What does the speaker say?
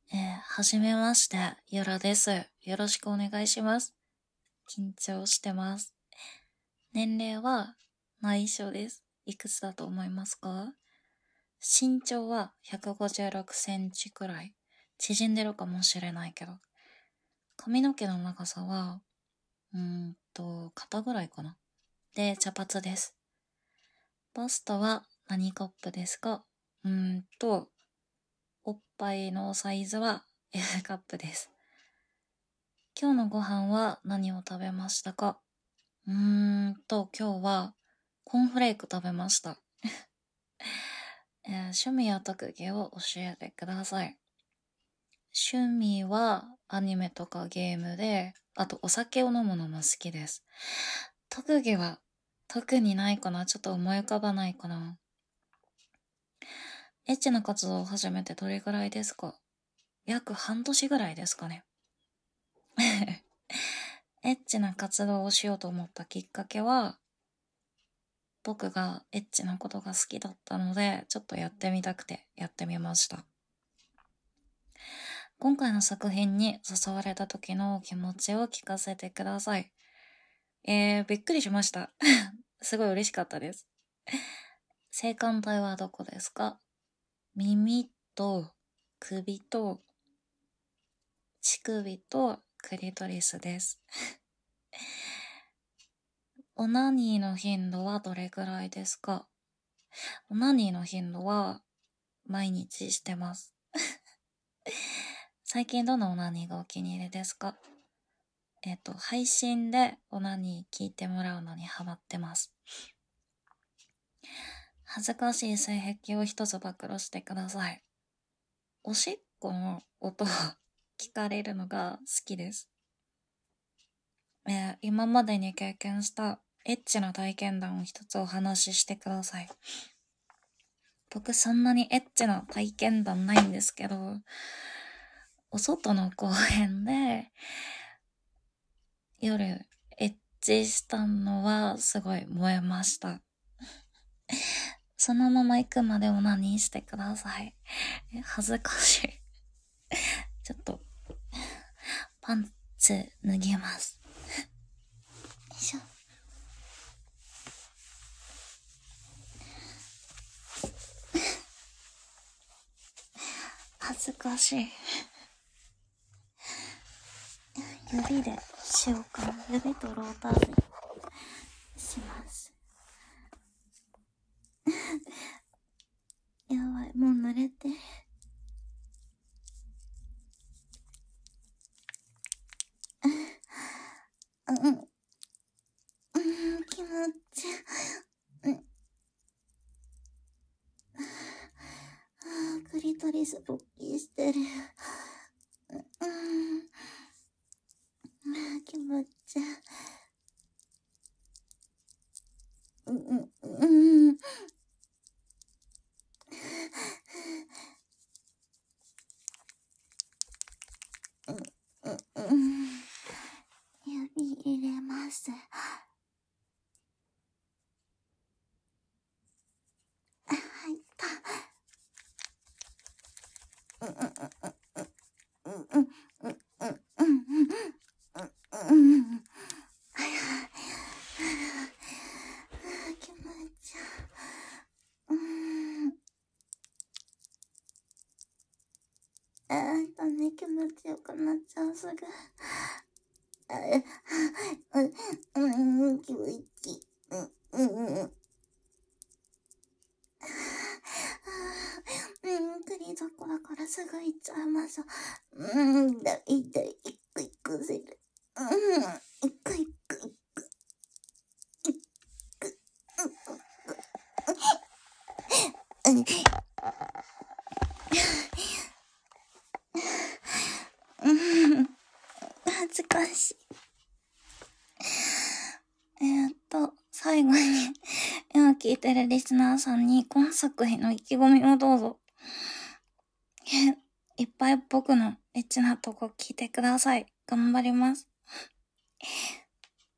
はじめまして、ゆらです。よろしくお願いします。緊張してます。年齢は内緒です。いくつだと思いますか？身長は156センチくらい。縮んでるかもしれないけど。髪の毛の長さは、肩ぐらいかな。で、茶髪です。パスタは何カップですか？おっぱいのサイズは F カップです。今日のご飯は何を食べましたか？今日はコーンフレーク食べました。趣味や特技を教えてください。趣味はアニメとかゲームで、あとお酒を飲むのも好きです。特技は特にないかな。ちょっと思い浮かばないかな。エッチな活動を始めてどれぐらいですか？約半年ぐらいですかね。エッチな活動をしようと思ったきっかけは、僕がエッチなことが好きだったので、ちょっとやってみたくてやってみました。今回の作品に誘われた時の気持ちを聞かせてください。びっくりしました。すごい嬉しかったです。性感帯はどこですか？耳と首と乳首とクリトリスです。オナニーの頻度はどれくらいですか？オナニーの頻度は毎日してます。最近どのオナニーがお気に入りですか？配信でオナニー聞いてもらうのにハマってます。恥ずかしい性癖を一つ暴露してください。おしっこの音を聞かれるのが好きです。今までに経験したエッチな体験談を一つお話ししてください。僕そんなにエッチな体験談ないんですけど、お外の公園で夜エッチしたのはすごい燃えました。そのまま行くまでオナニーしてください。恥ずかしい。ちょっと、パンツ脱ぎます。よいしょ。恥ずかしい。指でしようかな。指とローターでします。やばい、もう濡れて。気持ちいい。クリトリス勃起してる。気持ちいい。指入れます。入った。気持ちいい。気持ちよくなっちゃうすぐ。気持ちいい。栗底だからすぐ行っちゃいましょう。だいたい一個一個せる。一個一個一個。恥ずかしい。最後に、今聞いてるリスナーさんに今作品の意気込みをどうぞ。いっぱい僕のエッチなとこ聞いてください。頑張ります。